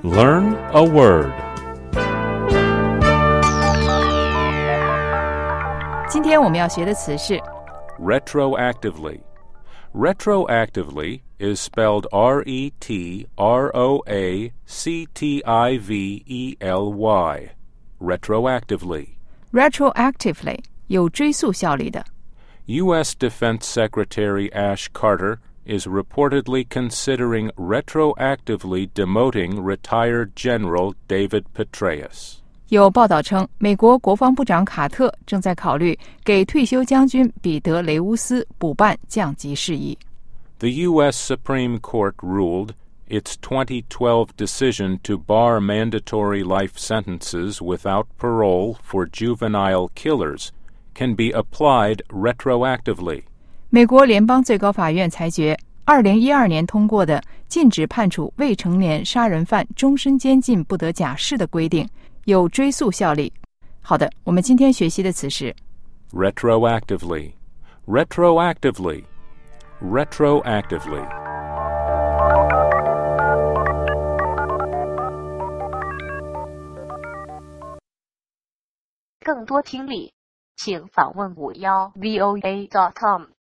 Learn a word. 今天我们要学的词是 Retroactively. Retroactively is spelled retroactively. Retroactively. retroactively 有追溯效力的。 U.S. Defense Secretary Ash Carter is reportedly considering retroactively demoting retired General David Petraeus. 有报道称，美国国防部长卡特正在考虑给退休将军彼得·雷乌斯补办降级事宜。 The U.S. Supreme Court ruled its 2012 decision to bar mandatory life sentences without parole for juvenile killers can be applied retroactively. 美国联邦最高法院裁决，2012年通过的禁止判处未成年杀人犯终身监禁不得假释的规定有追溯效力。好的，我们今天学习的词是 Retroactively. Retroactively. Retroactively. 更多听力，请访问51voa.com。